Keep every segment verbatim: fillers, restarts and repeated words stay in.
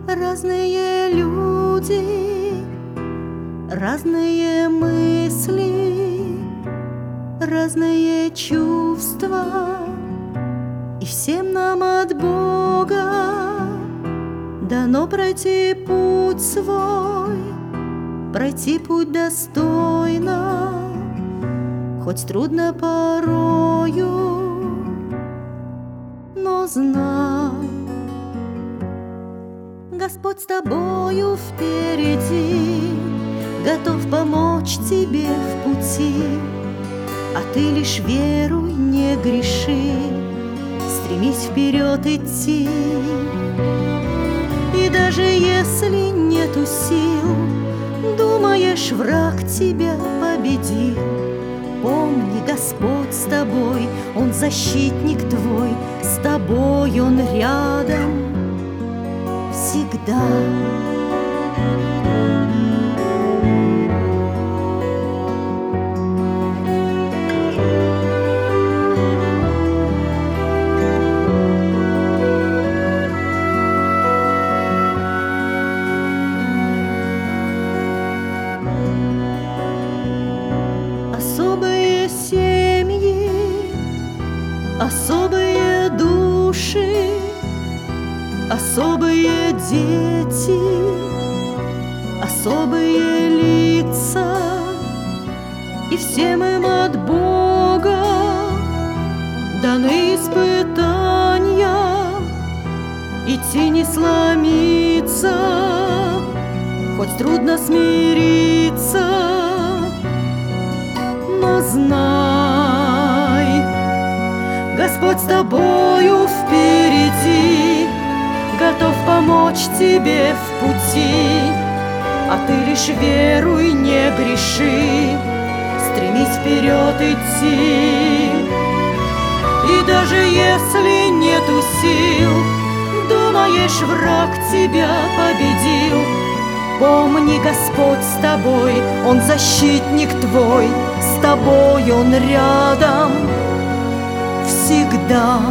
Разные люди, разные мысли, разные чувства, и всем нам от Бога дано пройти путь свой, пройти путь достойно, хоть трудно порою, но знай, Господь с тобою впереди, готов помочь тебе в пути, а ты лишь веруй, не греши, стремись вперед идти. И даже если нету сил, думаешь, враг тебя победил, помни, Господь с тобой, Он защитник твой, с тобой Он рядом всегда. Особые семьи, особые души, особые дети, особые лица, и всем им от Бога даны испытания, идти не сломиться, хоть трудно смириться, но знай, Господь с тобою впереди, готов помочь тебе в пути, а ты лишь веруй, не греши, стремись вперед идти. И даже если нету сил, думаешь, враг тебя победил, помни, Господь с тобой, Он защитник твой, с тобой Он рядом всегда.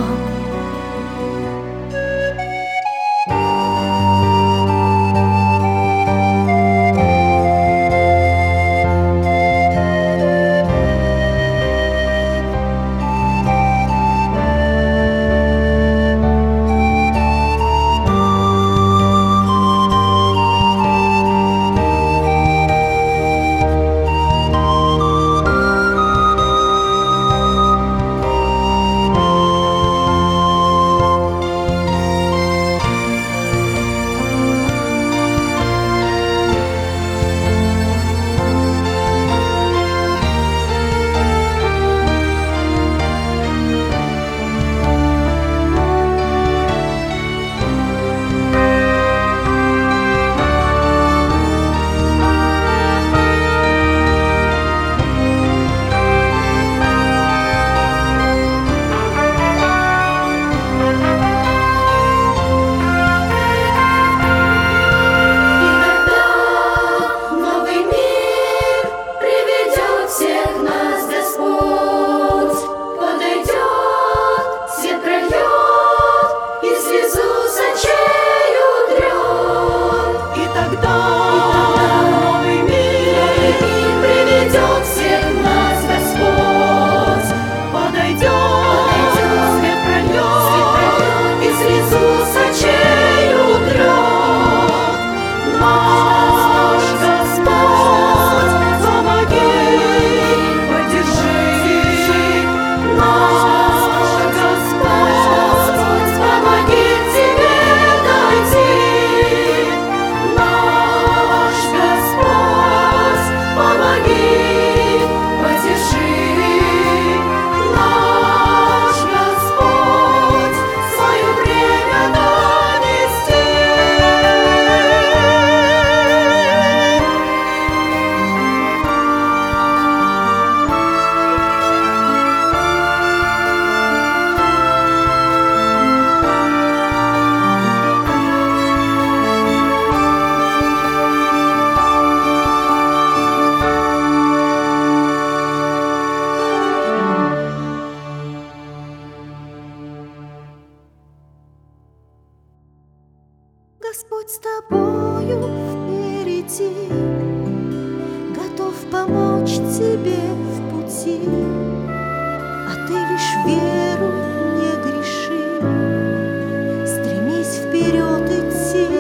Господь с тобою впереди, готов помочь тебе в пути, а ты лишь веруй, не греши, стремись вперед идти.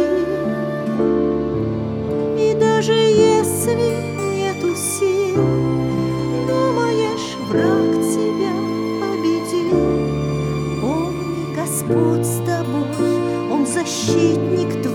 И даже если нету сил, думаешь, враг тебя победил, помни, Господь с тобой, Он защитник твой.